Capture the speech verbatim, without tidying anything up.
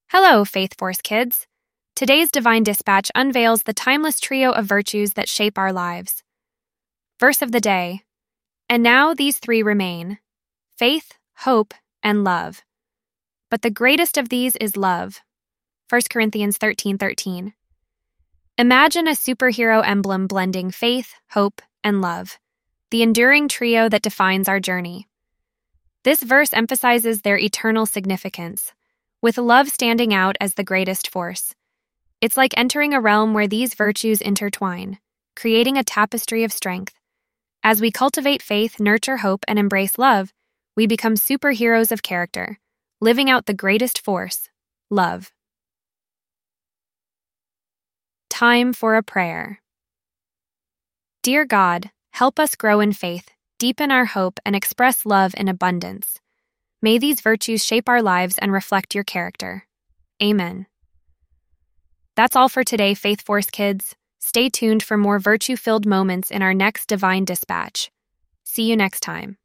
Hello, Faith Force kids. Today's Divine Dispatch unveils the timeless trio of virtues that shape our lives. Verse of the day. And now these three remain: faith, hope, and love. But the greatest of these is love. First Corinthians thirteen thirteen. Imagine a superhero emblem blending faith, hope, and love, the enduring trio that defines our journey. This verse emphasizes their eternal significance, with love standing out as the greatest force. It's like entering a realm where these virtues intertwine, creating a tapestry of strength. As we cultivate faith, nurture hope, and embrace love, we become superheroes of character, living out the greatest force, love. Time for a prayer. Dear God, help us grow in faith, deepen our hope, and express love in abundance. May these virtues shape our lives and reflect your character. Amen. That's all for today, Faith Force kids. Stay tuned for more virtue-filled moments in our next Divine Dispatch. See you next time.